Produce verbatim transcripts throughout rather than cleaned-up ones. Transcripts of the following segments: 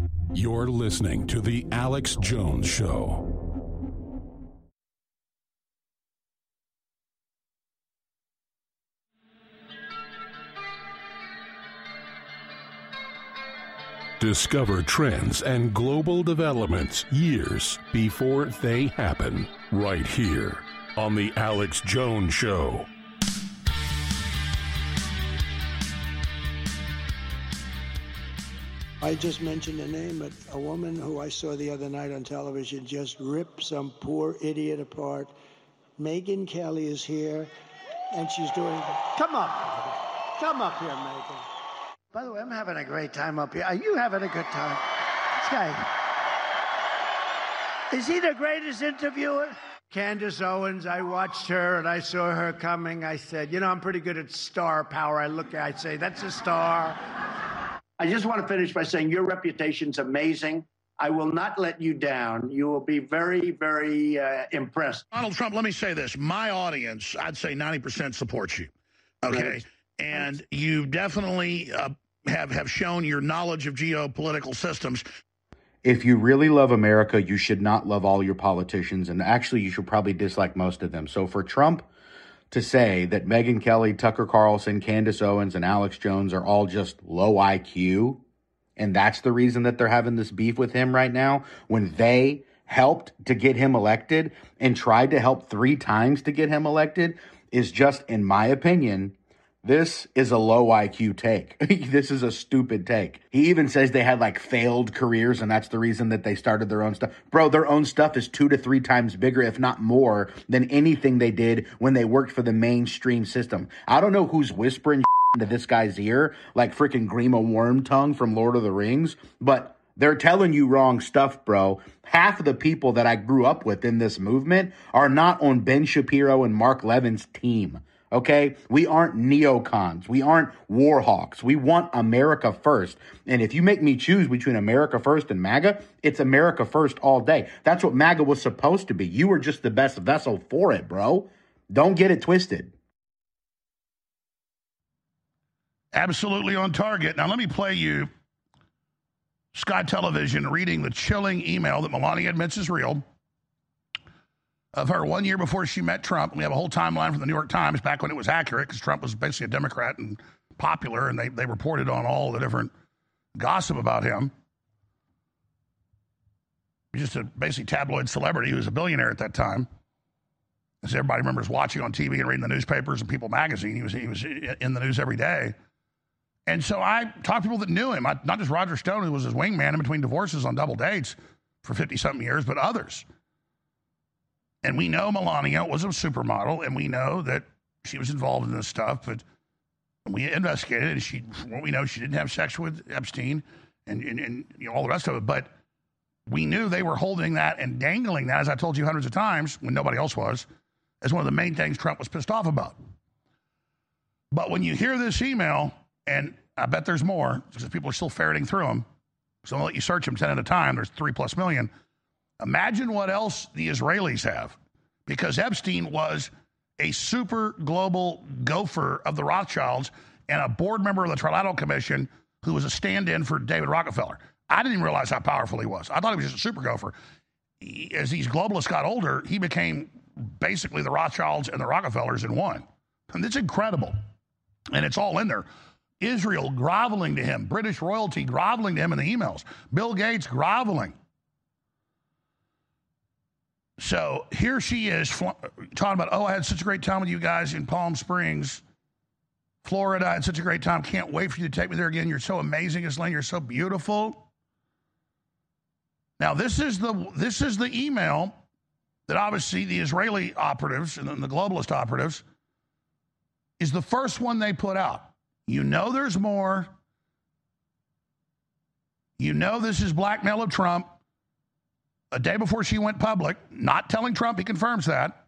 You're listening to The Alex Jones Show. Discover trends and global developments years before they happen, right here on The Alex Jones Show. I just mentioned a name, but a woman who I saw the other night on television just ripped some poor idiot apart. Megyn Kelly is here, and she's doing... Come up. Come up here, Megyn. By the way, I'm having a great time up here. Are you having a good time? This guy... Is he the greatest interviewer? Candace Owens, I watched her, and I saw her coming. I said, you know, I'm pretty good at star power. I look at I say, that's a star. I just want to finish by saying your reputation's amazing. I will not let you down. You will be very, very uh, impressed. Donald Trump, let me say this. My audience, I'd say ninety percent supports you, okay? Right. And Thanks. you definitely uh, have, have shown your knowledge of geopolitical systems. If you really love America, you should not love all your politicians, and actually you should probably dislike most of them. So for Trump to say that Megyn Kelly, Tucker Carlson, Candace Owens, and Alex Jones are all just low I Q, and that's the reason that they're having this beef with him right now, when they helped to get him elected and tried to help three times to get him elected, is just, in my opinion, this is a low I Q take. This is a stupid take. He even says they had like failed careers and that's the reason that they started their own stuff. Bro, their own stuff is two to three times bigger, if not more, than anything they did when they worked for the mainstream system. I don't know who's whispering into this guy's ear like freaking Grima Wormtongue from Lord of the Rings, but they're telling you wrong stuff, bro. Half of the people that I grew up with in this movement are not on Ben Shapiro and Mark Levin's team. Okay, we aren't neocons. We aren't war hawks. We want America first. And if you make me choose between America first and MAGA, it's America first all day. That's what MAGA was supposed to be. You were just the best vessel for it, bro. Don't get it twisted. Absolutely on target. Now, let me play you Sky Television reading the chilling email that Melania admits is real of her one year before she met Trump. We have a whole timeline from the New York Times back when it was accurate because Trump was basically a Democrat and popular, and they, they reported on all the different gossip about him. Just a basically tabloid celebrity. He was a billionaire at that time. As everybody remembers watching on T V and reading the newspapers and People magazine. He was, he was in the news every day. And so I talked to people that knew him, I, not just Roger Stone, who was his wingman in between divorces on double dates for fifty-something years, but others. And we know Melania was a supermodel, and we know that she was involved in this stuff, but we investigated, and she, from what we know, she didn't have sex with Epstein and, and, and you know, all the rest of it. But we knew they were holding that and dangling that, as I told you hundreds of times, when nobody else was, as one of the main things Trump was pissed off about. But when you hear this email, and I bet there's more, because people are still ferreting through them, so I'll let you search them ten at a time. There's three plus million. Imagine what else the Israelis have, because Epstein was a super global gopher of the Rothschilds and a board member of the Trilateral Commission who was a stand-in for David Rockefeller. I didn't even realize how powerful he was. I thought he was just a super gopher. He, as these globalists got older, he became basically the Rothschilds and the Rockefellers in one. And it's incredible. And it's all in there. Israel groveling to him, British royalty groveling to him in the emails, Bill Gates groveling. So here she is fl- talking about, oh, I had such a great time with you guys in Palm Springs, Florida. I had such a great time. Can't wait for you to take me there again. You're so amazing, Ghislaine. You're so beautiful. Now, this is the this is the email that obviously the Israeli operatives and the globalist operatives is the first one they put out. You know there's more. You know this is blackmail of Trump. A day before she went public, not telling Trump, he confirms that.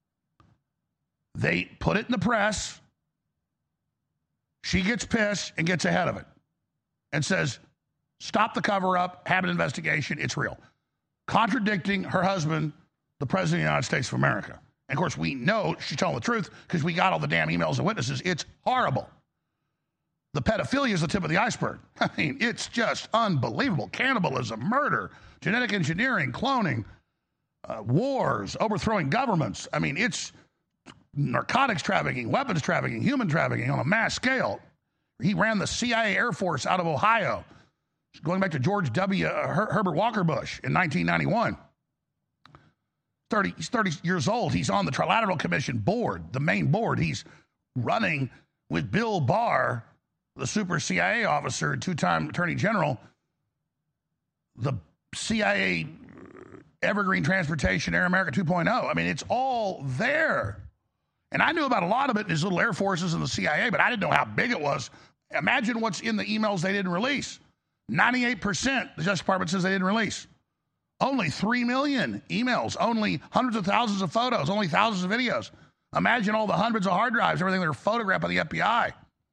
They put it in the press. She gets pissed and gets ahead of it and says, stop the cover-up, have an investigation, it's real. Contradicting her husband, the President of the United States of America. And, of course, we know she's telling the truth because we got all the damn emails and witnesses. It's horrible. The pedophilia is the tip of the iceberg. I mean, it's just unbelievable. Cannibalism, murder, genetic engineering, cloning, uh, wars, overthrowing governments. I mean, it's narcotics trafficking, weapons trafficking, human trafficking on a mass scale. He ran the C I A Air Force out of Ohio, going back to George W. Uh, Her- Herbert Walker Bush in nineteen ninety-one. thirty, he's thirty years old. He's on the Trilateral Commission board, the main board. He's running with Bill Barr, the super C I A officer, two-time attorney general, the C I A Evergreen Transportation Air America two point oh. I mean, it's all there. And I knew about a lot of it in his little air forces in the C I A, but I didn't know how big it was. Imagine what's in the emails they didn't release. ninety-eight percent, the Justice Department says they didn't release. Only three million emails, only hundreds of thousands of photos, only thousands of videos. Imagine all the hundreds of hard drives, everything that were photographed by the F B I.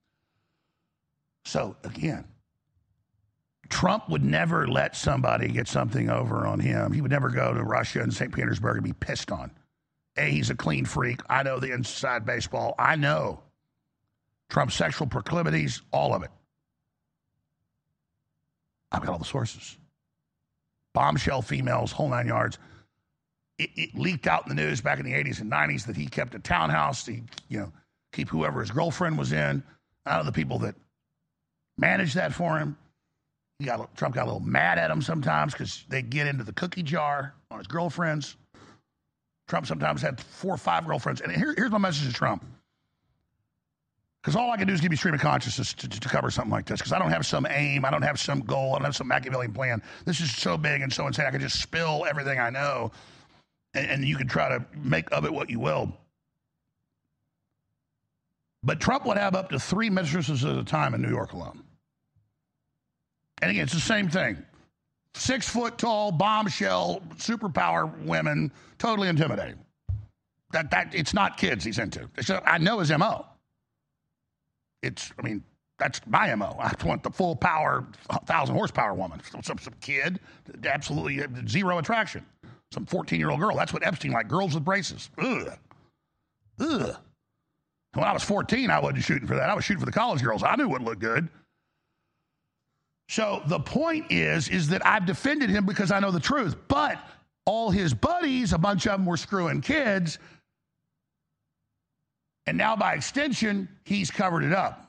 So, again, Trump would never let somebody get something over on him. He would never go to Russia and Saint Petersburg and be pissed on. A, he's a clean freak. I know the inside baseball. I know Trump's sexual proclivities, all of it. I've got all the sources. Bombshell females, whole nine yards. It, it leaked out in the news back in the eighties and nineties that he kept a townhouse to, you know, keep whoever his girlfriend was in. I know the people that managed that for him. He got, Trump got a little mad at him sometimes because they get into the cookie jar on his girlfriends. Trump sometimes had four or five girlfriends. And here, here's my message to Trump. Because all I can do is give you stream of consciousness to, to, to cover something like this. Because I don't have some aim. I don't have some goal. I don't have some Machiavellian plan. This is so big and so insane. I can just spill everything I know. And, and you can try to make of it what you will. But Trump would have up to three mistresses at a time in New York alone. And again, it's the same thing. Six foot tall, bombshell, superpower women, totally intimidating. That that it's not kids he's into. It's just, I know his M O. It's, I mean, that's my M O. I want the full power, thousand horsepower woman. Some, some, some kid, absolutely zero attraction. Some fourteen-year-old girl. That's what Epstein liked, girls with braces. Ugh. Ugh. When I was fourteen, I wasn't shooting for that. I was shooting for the college girls. I knew what looked good. So the point is, is that I've defended him because I know the truth. But all his buddies, a bunch of them were screwing kids. And now by extension, he's covered it up.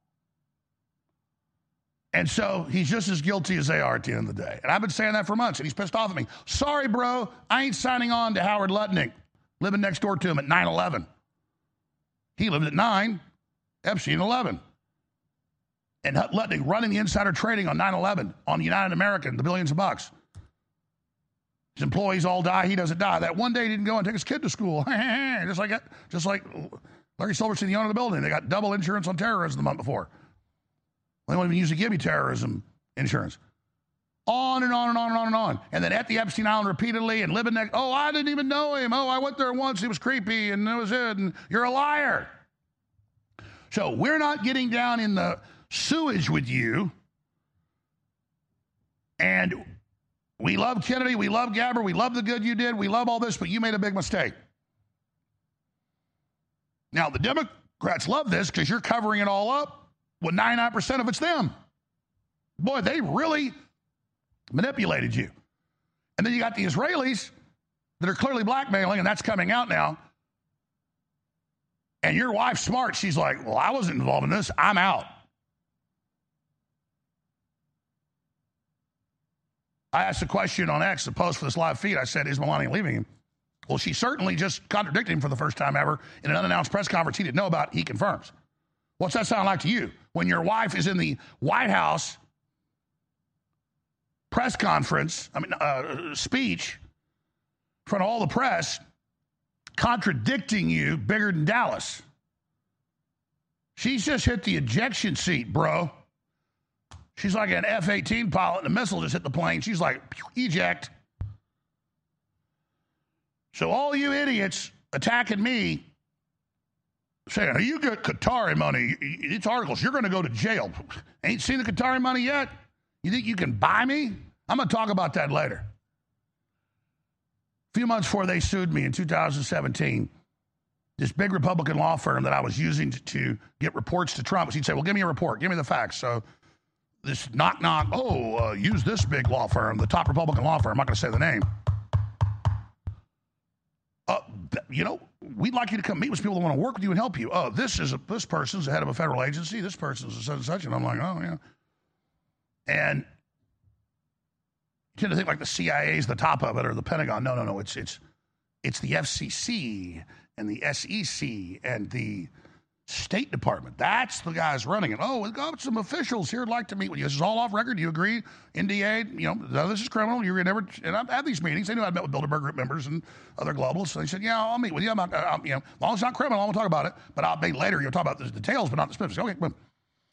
And so he's just as guilty as they are at the end of the day. And I've been saying that for months, and he's pissed off at me. Sorry, bro, I ain't signing on to Howard Lutnick, living next door to him at nine eleven. He lived at nine, Epstein eleven. And Lutnick running the insider trading on nine eleven, on United American, the billions of bucks. His employees all die, he doesn't die. That one day he didn't go and take his kid to school. just like just like Larry Silverstein, the owner of the building. They got double insurance on terrorism the month before. They won't even use to give you terrorism insurance. On and on and on and on and on. And then at the Epstein Island repeatedly and living next, oh, I didn't even know him. Oh, I went there once, he was creepy, and that was it. And you're a liar. So we're not getting down in the sewage with you. And we love Kennedy, we love Gabbard, we love the good you did, we love all this, but you made a big mistake. Now, the Democrats love this because you're covering it all up when ninety-nine percent of it's them. Boy, they really manipulated you. And then you got the Israelis that are clearly blackmailing, and that's coming out now. And your wife's smart. She's like, well, I wasn't involved in this. I'm out. I asked a question on X, the post for this live feed. I said, is Melania leaving him? Well, she certainly just contradicted him for the first time ever in an unannounced press conference he didn't know about. He confirms. What's that sound like to you? When your wife is in the White House press conference, I mean, uh, speech, in front of all the press, contradicting you bigger than Dallas. She's just hit the ejection seat, bro. She's like an F eighteen pilot, and a missile just hit the plane. She's like, eject. So all you idiots attacking me, saying, you get Qatari money, it's articles, you're going to go to jail. Ain't seen the Qatari money yet? You think you can buy me? I'm going to talk about that later. A few months before they sued me in two thousand seventeen, this big Republican law firm that I was using to, to get reports to Trump. He'd say, well, give me a report. Give me the facts. So this knock, knock, oh, uh, use this big law firm, the top Republican law firm. I'm not going to say the name. Uh, you know, we'd like you to come meet with people that want to work with you and help you. Oh, this is a, this person's the head of a federal agency. This person's such and such. And I'm like, oh, yeah. And you tend to think like the C I A is the top of it or the Pentagon. No, no, no. It's it's it's the F C C and the S E C and the State Department. That's the guys running it. Oh, we've got some officials here who'd like to meet with you. This is all off record. Do you agree? N D A, you know, no, this is criminal. You're never, and I've had these meetings. They knew I'd met with Bilderberg Group members and other globals. So they said, yeah, I'll meet with you. I'm not, I'm, you know, as long as it's not criminal, I won't talk about it. But I'll be later. You'll talk about the details, but not the specifics. Okay, boom.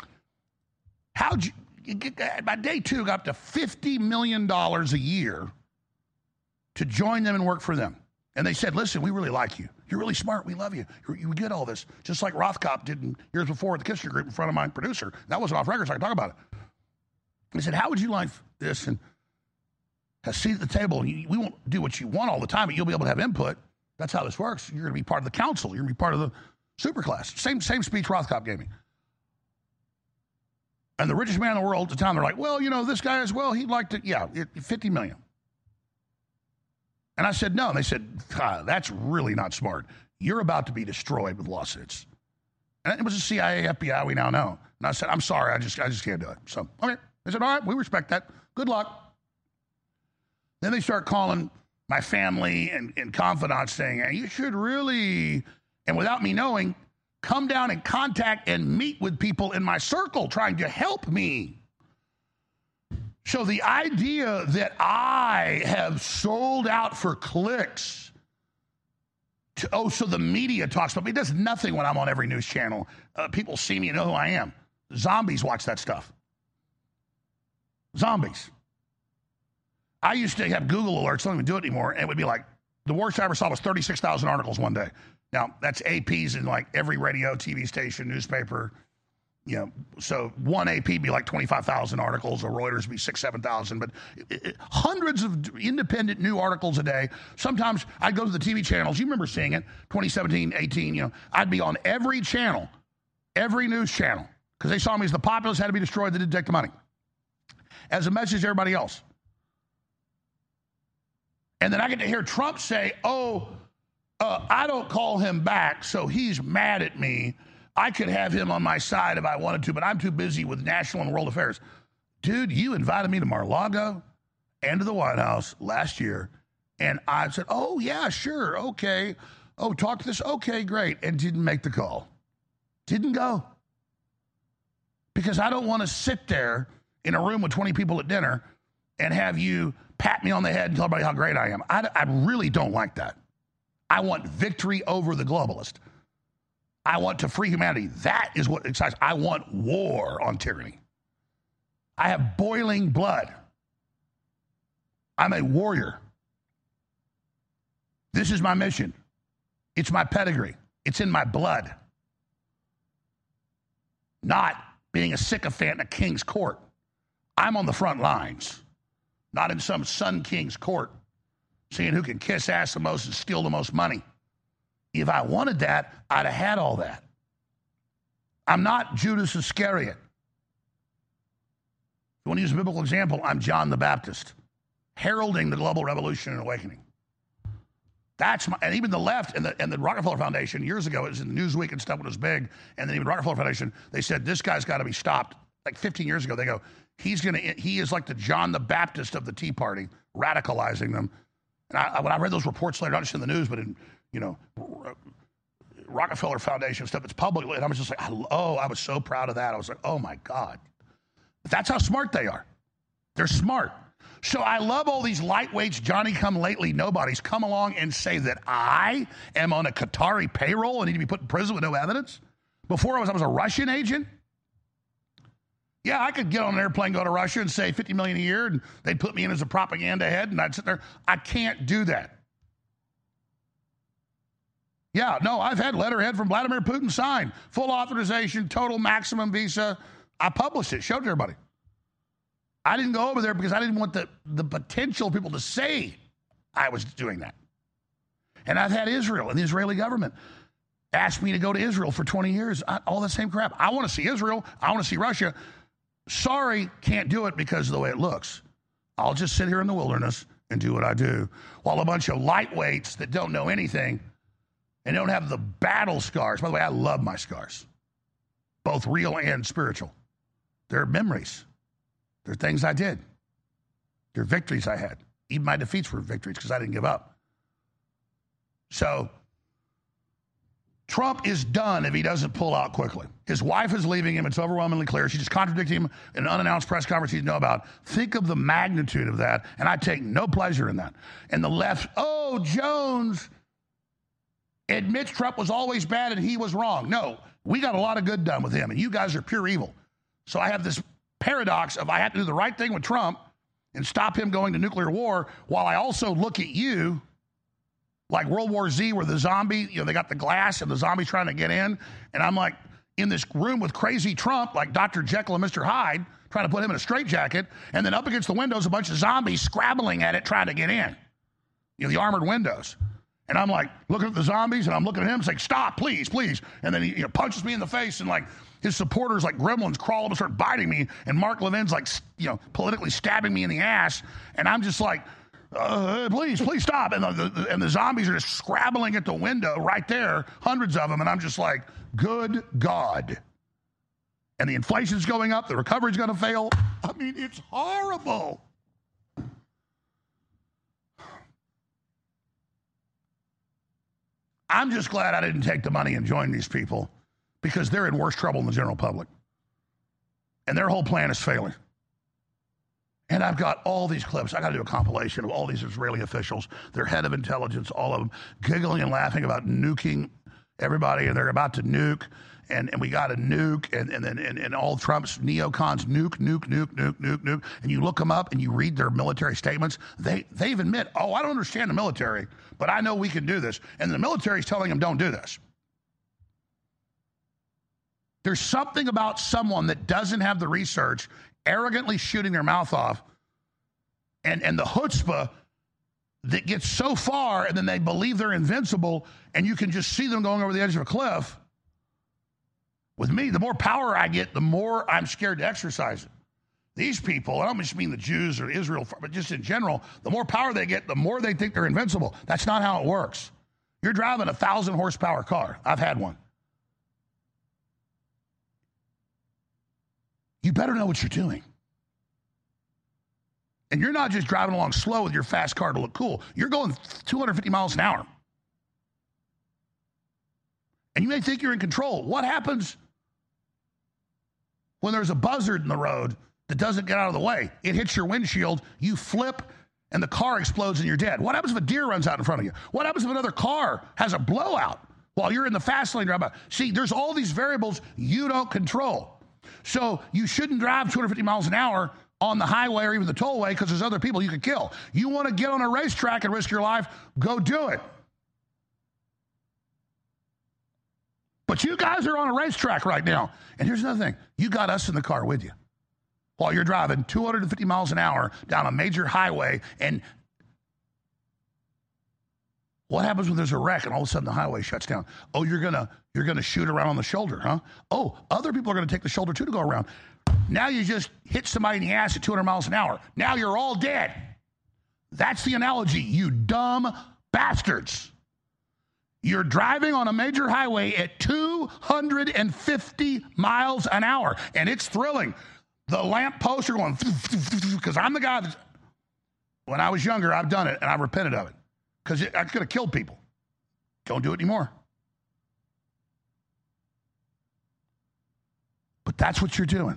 How'd you, you get, by day two, got up to fifty million dollars a year to join them and work for them. And they said, listen, we really like you. You're really smart. We love you. You're, you get all this. Just like Rothkopf did in, years before with the Kissinger Group in front of my producer. That wasn't off record, so I can talk about it. They said, how would you like this? And have a seat at the table. And you, we won't do what you want all the time, but you'll be able to have input. That's how this works. You're going to be part of the council. You're going to be part of the superclass. Same, same speech Rothkopf gave me. And the richest man in the world at the time, they're like, well, you know, this guy as well, he'd like to, yeah, fifty million dollars. And I said, no. And they said, ah, that's really not smart. You're about to be destroyed with lawsuits. And it was the C I A, F B I, we now know. And I said, I'm sorry, I just I just can't do it. So, okay. They said, all right, we respect that. Good luck. Then they start calling my family and, and confidants saying, hey, you should really, and without me knowing, come down and contact and meet with people in my circle trying to help me. So the idea that I have sold out for clicks, to, oh, so the media talks about me. It does nothing when I'm on every news channel. Uh, people see me and know who I am. Zombies watch that stuff. Zombies. I used to have Google alerts. I don't even do it anymore. And it would be like, the worst I ever saw was thirty-six thousand articles one day. Now, that's A Ps in like every radio, T V station, newspaper. You know, so one A P be like twenty-five thousand articles, or Reuters be six, seven thousand, but it, it, hundreds of independent new articles a day. Sometimes I'd go to the T V channels. You remember seeing it, twenty seventeen, eighteen, you know, I'd be on every channel, every news channel, because they saw me as the populace had to be destroyed. They didn't take the money. As a message to everybody else. And then I get to hear Trump say, oh, uh, I don't call him back, so he's mad at me. I could have him on my side if I wanted to, but I'm too busy with national and world affairs. Dude, you invited me to Mar-a-Lago and to the White House last year, and I said, oh, yeah, sure, okay. Oh, talk to this, okay, great, and didn't make the call. Didn't go. Because I don't want to sit there in a room with twenty people at dinner and have you pat me on the head and tell everybody how great I am. I, I really don't like that. I want victory over the globalist. I want to free humanity. That is what excites. I want war on tyranny. I have boiling blood. I'm a warrior. This is my mission. It's my pedigree. It's in my blood. Not being a sycophant in a king's court. I'm on the front lines, not in some sun king's court, seeing who can kiss ass the most and steal the most money. If I wanted that, I'd have had all that. I'm not Judas Iscariot. If you want to use a biblical example, I'm John the Baptist, heralding the global revolution and awakening. That's my, and even the left and the, and the Rockefeller Foundation years ago, it was in Newsweek and stuff when it was big, and then even Rockefeller Foundation, they said, this guy's got to be stopped. Like fifteen years ago, they go, he's going to, he is like the John the Baptist of the Tea Party, radicalizing them. And I, when I read those reports later, not just in the news, but in, you know, Rockefeller Foundation stuff, it's publicly, and I was just like, oh, I was so proud of that. I was like, oh my God. But that's how smart they are. They're smart. So I love all these lightweights, Johnny-come-lately nobodies come along and say that I am on a Qatari payroll and need to be put in prison with no evidence. Before I was, I was a Russian agent. Yeah, I could get on an airplane, go to Russia and say fifty million dollars a year, and they'd put me in as a propaganda head, and I'd sit there. I can't do that. Yeah, no, I've had letterhead from Vladimir Putin signed. Full authorization, total maximum visa. I published it, showed it to everybody. I didn't go over there because I didn't want the, the potential people to say I was doing that. And I've had Israel and the Israeli government asked me to go to Israel for twenty years. I, all the same crap. I want to see Israel. I want to see Russia. Sorry, can't do it because of the way it looks. I'll just sit here in the wilderness and do what I do. While a bunch of lightweights that don't know anything and don't have the battle scars. By the way, I love my scars, both real and spiritual. They're memories. They're things I did. They're victories I had. Even my defeats were victories because I didn't give up. So Trump is done if he doesn't pull out quickly. His wife is leaving him. It's overwhelmingly clear. She just contradicted him in an unannounced press conference he didn't know about. Think of the magnitude of that, and I take no pleasure in that. And the left, oh, Jones admits Trump was always bad and he was wrong. No, we got a lot of good done with him, and you guys are pure evil. So I have this paradox of I have to do the right thing with Trump and stop him going to nuclear war while I also look at you like World War Z where the zombie, you know, they got the glass and the zombie's trying to get in. And I'm like in this room with crazy Trump, like Doctor Jekyll and Mister Hyde, trying to put him in a straitjacket. And then up against the windows, a bunch of zombies scrabbling at it, trying to get in. You know, the armored windows. And I'm like looking at the zombies and I'm looking at him, saying, stop, please, please. And then he you know, punches me in the face and like his supporters like gremlins crawl up and start biting me. And Mark Levin's like, you know, politically stabbing me in the ass. And I'm just like, Uh, please, please stop. And the, the, and the zombies are just scrabbling at the window right there, hundreds of them. And I'm just like, good God. And the inflation's going up. The recovery's going to fail. I mean, it's horrible. I'm just glad I didn't take the money and join these people because they're in worse trouble than the general public. And their whole plan is failing. And I've got all these clips. I got to do a compilation of all these Israeli officials, their head of intelligence, all of them, giggling and laughing about nuking everybody, and they're about to nuke, and, and we got to nuke, and and then and, and all Trump's neocons nuke, nuke, nuke, nuke, nuke, nuke. And you look them up and you read their military statements. They they admit, oh, I don't understand the military, but I know we can do this. And the military's telling them don't do this. There's something about someone that doesn't have the research arrogantly shooting their mouth off, and, and the chutzpah that gets so far, and then they believe they're invincible, and you can just see them going over the edge of a cliff. With me, the more power I get, the more I'm scared to exercise it. These people, I don't just mean the Jews or Israel, but just in general, the more power they get, the more they think they're invincible. That's not how it works. You're driving a thousand horsepower car. I've had one. You better know what you're doing. And you're not just driving along slow with your fast car to look cool. You're going two hundred fifty miles an hour. And you may think you're in control. What happens when there's a buzzard in the road that doesn't get out of the way? It hits your windshield, you flip, and the car explodes and you're dead. What happens if a deer runs out in front of you? What happens if another car has a blowout while you're in the fast lane driving? See, there's all these variables you don't control. So you shouldn't drive two hundred fifty miles an hour on the highway or even the tollway because there's other people you could kill. You want to get on a racetrack and risk your life, go do it. But you guys are on a racetrack right now. And here's another thing. You got us in the car with you while you're driving two hundred fifty miles an hour down a major highway. And what happens when there's a wreck and all of a sudden the highway shuts down? Oh, you're going to you're gonna shoot around on the shoulder, huh? Oh, other people are going to take the shoulder too to go around. Now you just hit somebody in the ass at two hundred miles an hour. Now you're all dead. That's the analogy, you dumb bastards. You're driving on a major highway at two hundred fifty miles an hour, and it's thrilling. The lamp posts are going, because I'm the guy that, when I was younger, I've done it, and I repented of it, because I could have killed people. Don't do it anymore. But that's what you're doing.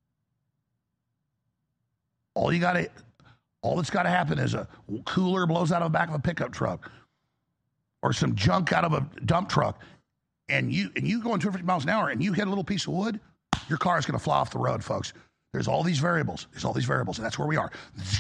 All you got to, all that's got to happen is a cooler blows out of the back of a pickup truck, or some junk out of a dump truck, and you and you going two hundred fifty miles an hour, and you hit a little piece of wood, your car is going to fly off the road, folks. There's all these variables. There's all these variables, and that's where we are.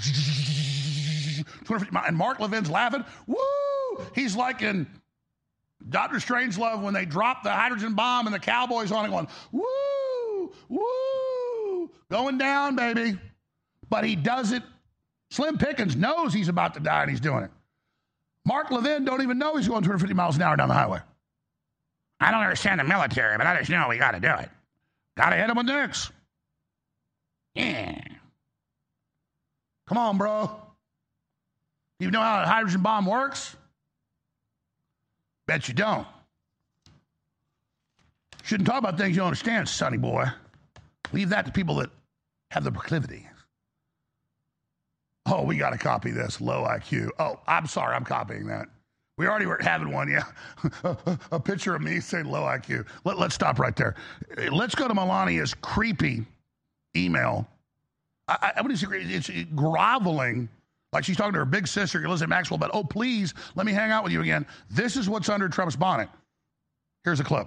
two hundred fifty miles, and Mark Levin's laughing. Woo! He's like in Doctor Strangelove when they drop the hydrogen bomb and the cowboys on it going, woo, woo, going down, baby. But he does it. Slim Pickens knows he's about to die, and he's doing it. Mark Levin don't even know he's going two hundred fifty miles an hour down the highway. I don't understand the military, but I just know we got to do it. Got to hit them with nukes. Yeah. Come on, bro. You know how a hydrogen bomb works? Bet you don't. Shouldn't talk about things you don't understand, sonny boy. Leave that to people that have the proclivity. Oh, we got to copy this. Low I Q. Oh, I'm sorry. I'm copying that. We already were having one, yeah. A picture of me saying low I Q. Let, let's stop right there. Let's go to Melania's creepy email. I, I would disagree. It's groveling, like she's talking to her big sister, Elizabeth Maxwell, about, oh, please, let me hang out with you again. This is what's under Trump's bonnet. Here's a clip.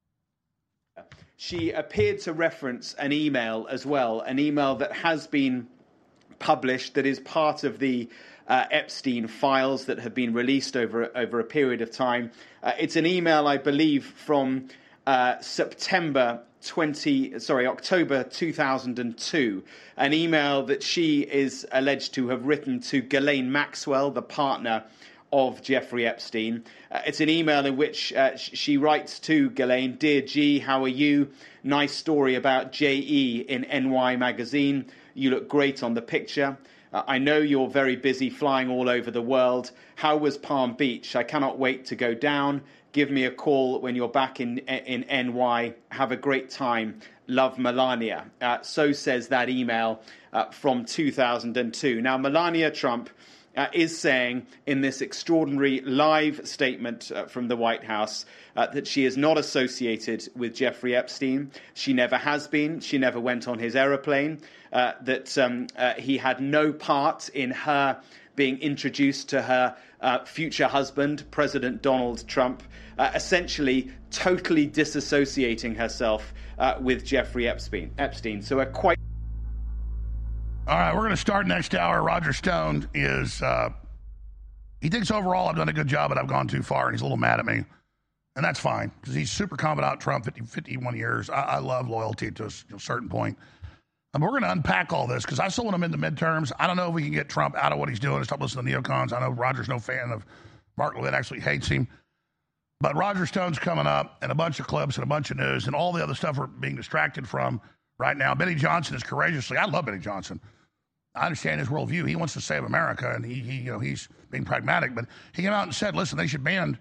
She appeared to reference an email as well, an email that has been published that is part of the uh, Epstein files that have been released over over a period of time. Uh, it's an email, I believe, from uh, September twenty, sorry, October two thousand two. An email that she is alleged to have written to Ghislaine Maxwell, the partner of Jeffrey Epstein. Uh, it's an email in which uh, sh- she writes to Ghislaine, "Dear G, how are you? Nice story about J E in N Y magazine. You look great on the picture. Uh, I know you're very busy flying all over the world. How was Palm Beach? I cannot wait to go down. Give me a call when you're back in in N Y. Have a great time. Love, Melania." Uh, so says that email uh, from two thousand two. Now, Melania Trump Uh, is saying in this extraordinary live statement uh, from the White House uh, that she is not associated with Jeffrey Epstein. She never has been. She never went on his aeroplane. Uh, that um, uh, he had no part in her being introduced to her uh, future husband, President Donald Trump, uh, essentially totally disassociating herself uh, with Jeffrey Epstein. Epstein. So a quite All right, we're going to start next hour. Roger Stone is, uh, he thinks overall I've done a good job, but I've gone too far, and he's a little mad at me. And that's fine, because he's super confident Trump, fifty, fifty-one years. I, I love loyalty to a, to a certain point. And we're going to unpack all this, because I still want him in the midterms. I don't know if we can get Trump out of what he's doing. Stop listening to the neocons. I know Roger's no fan of Mark Levin, actually hates him. But Roger Stone's coming up, and a bunch of clips and a bunch of news, and all the other stuff we're being distracted from right now. Benny Johnson is courageously, I love Benny Johnson. I understand his worldview. He wants to save America, and he, he, you know, he's being pragmatic. But he came out and said, "Listen, they should ban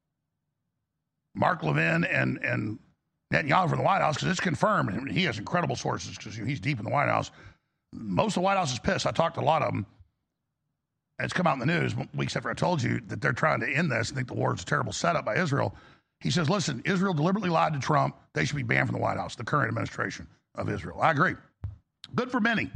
Mark Levin and and Netanyahu from the White House because it's confirmed." And he has incredible sources because he's deep in the White House. Most of the White House is pissed. I talked to a lot of them, and it's come out in the news weeks after I told you that they're trying to end this. I think the war is a terrible setup by Israel. He says, "Listen, Israel deliberately lied to Trump. They should be banned from the White House, the current administration of Israel." I agree. Good for Benny.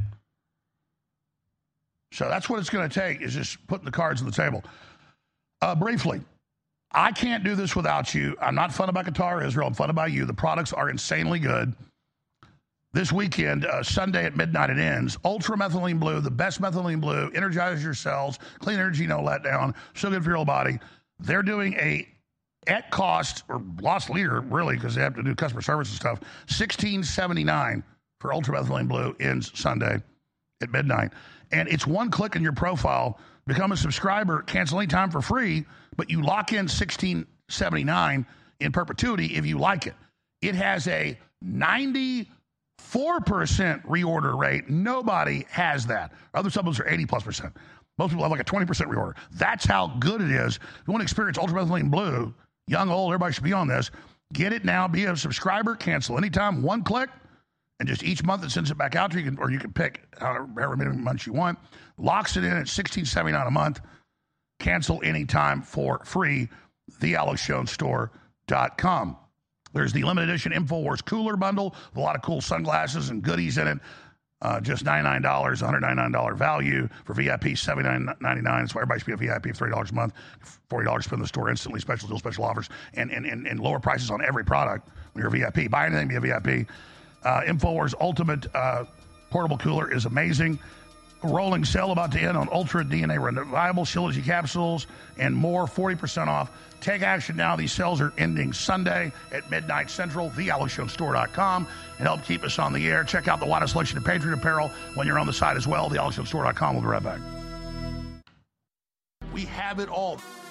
So that's what it's going to take, is just putting the cards on the table. Uh, briefly, I can't do this without you. I'm not funded by Qatar or Israel. I'm funded by you. The products are insanely good. This weekend, uh, Sunday at midnight, it ends. Ultra Methylene Blue, the best methylene blue, energizes your cells, clean energy, no letdown, so good for your body. They're doing a, at cost, or lost leader, really, because they have to do customer service and stuff, sixteen seventy-nine for Ultra Methylene Blue ends Sunday at midnight. And it's one click in your profile. Become a subscriber, cancel any time for free, but you lock in sixteen seventy-nine in perpetuity if you like it. It has a ninety-four percent reorder rate. Nobody has that. Other supplements are eighty plus percent. Most people have like a twenty percent reorder. That's how good it is. If you want to experience Ultra Methylene Blue, young, old, everybody should be on this. Get it now. Be a subscriber. Cancel anytime. One click. And just each month it sends it back out to you, or you can pick however many months you want. Locks it in at sixteen seventy-nine a month. Cancel anytime for free. the alex jones store dot com. There's the limited edition InfoWars cooler bundle with a lot of cool sunglasses and goodies in it. Uh, just ninety-nine dollars, one hundred ninety-nine dollars value. For V I P, seventy-nine ninety-nine. That's why everybody should be a V I P of thirty dollars a month. forty dollars spend in the store instantly. Special deal, special offers, and, and, and, and lower prices on every product when you're a V I P. Buy anything, be a V I P. Uh, InfoWars Ultimate uh, Portable Cooler is amazing. Rolling sale about to end on Ultra D N A Revival, Shilajit capsules, and more, forty percent off. Take action now. These sales are ending Sunday at midnight Central, the alex jones store dot com, and help keep us on the air. Check out the widest selection of Patriot apparel when you're on the site as well, the alex jones store dot com. We'll be right back. We have it all.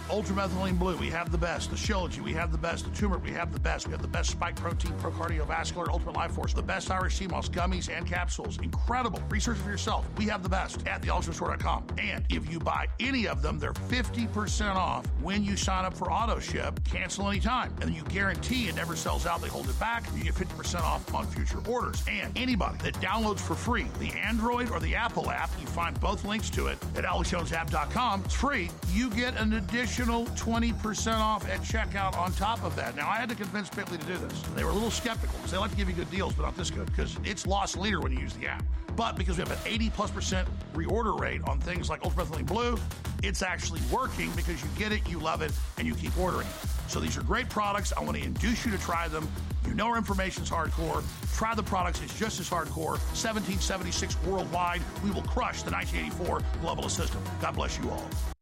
Ultramethylene Blue, we have the best. The Shilajit, we have the best. The Turmeric, we have the best. We have the best Spike Protein, Pro Cardiovascular, Ultimate Life Force, the best Irish Sea Moss gummies and capsules. Incredible. Research it for yourself. We have the best at the ultimate store dot com. And if you buy any of them, they're fifty percent off when you sign up for auto ship. Cancel anytime. And then you guarantee it never sells out. They hold it back. You get fifty percent off on future orders. And anybody that downloads for free the Android or the Apple app, you find both links to it at alex jones app dot com. It's free. You get an additional twenty percent off at checkout on top of that. Now, I had to convince Bitly to do this. They were a little skeptical because they like to give you good deals, but not this good because it's lost leader when you use the app. But because we have an eighty plus percent reorder rate on things like Ultramethylene Blue, it's actually working because you get it, you love it, and you keep ordering it. So these are great products. I want to induce you to try them. You know our information's hardcore. Try the products. It's just as hardcore. seventeen seventy-six worldwide. We will crush the nineteen eighty-four globalist system. God bless you all.